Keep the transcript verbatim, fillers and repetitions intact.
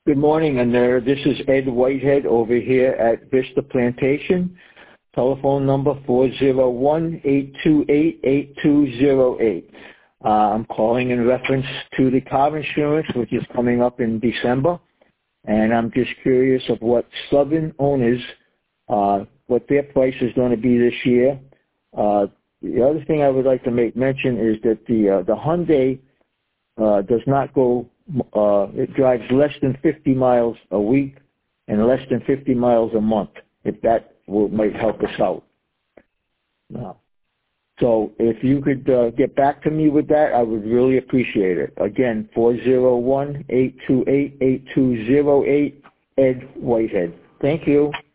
Good morning, and uh, this is Ed Whitehead over here at Vista Plantation. Telephone number four zero one, eight two eight, eight two zero eight. Uh, I'm calling in reference to the car insurance, which is coming up in December, and I'm just curious of what Southern owners, uh, what their price is going to be this year. Uh, the other thing I would like to make mention is that the uh, the Hyundai uh, does not go. Uh, it drives less than fifty miles a week and less than fifty miles a month, if that will, might help us out. No. So if you could uh, get back to me with that, I would really appreciate it. Again, four zero one, eight two eight, eight two zero eight, Ed Whitehead. Thank you.